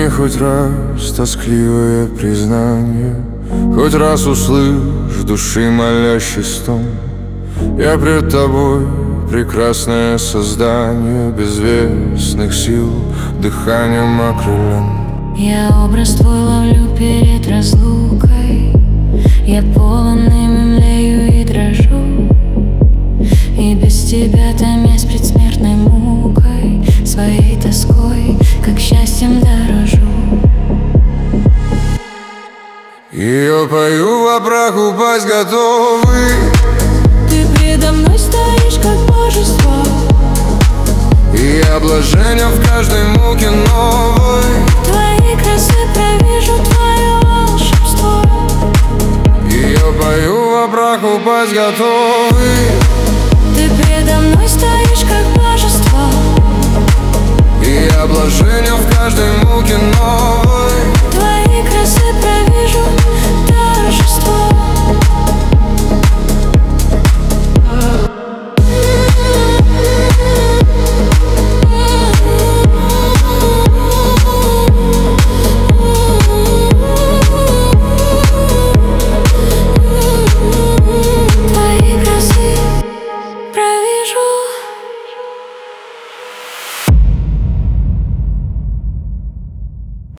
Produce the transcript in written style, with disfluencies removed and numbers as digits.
мне хоть раз тоскливое признание, хоть раз услышь в души молящий стон. Я пред тобой прекрасное создание, безвестных сил дыханием окрылен. Я образ твой ловлю перед разлукой, я полон им, млею и дрожу, и без тебя томясь предсмертной мукой, своей тоской, как счастьем дорожу. Ее пою, во прах упасть готовый. Ты предо мной стоишь, как божество, И я блаженен в каждой муке новой. твоей красы провижу твое волшебство. Ее пою, во прах упасть готовый.